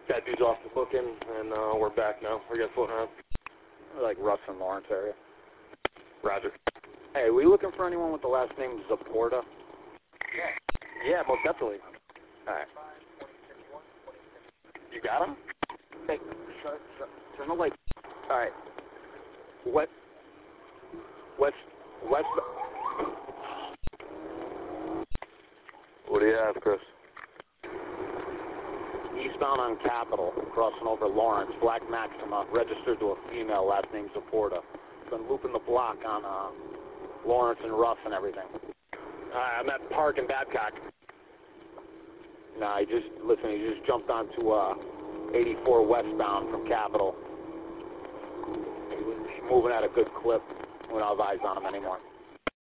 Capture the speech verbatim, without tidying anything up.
That dude's off the booking, and uh, we're back now. We're getting floating around. Like Russ and Lawrence area. Roger. Hey, are we looking for anyone with the last name Zaporta? Yeah. Yeah, most definitely. All right. You got him? Hey, so, so, there's no like. All right. What? West. West. What do you have, Chris? Eastbound on Capitol, crossing over Lawrence, Black Maxima, registered to a female, last name Zaporta. Been looping the block on uh, Lawrence and Ruff and everything. Uh, I'm at Park and Babcock. Nah, he just, listen, he just jumped onto uh, eighty-four westbound from Capitol. He was moving at a good clip. We don't have eyes on him anymore.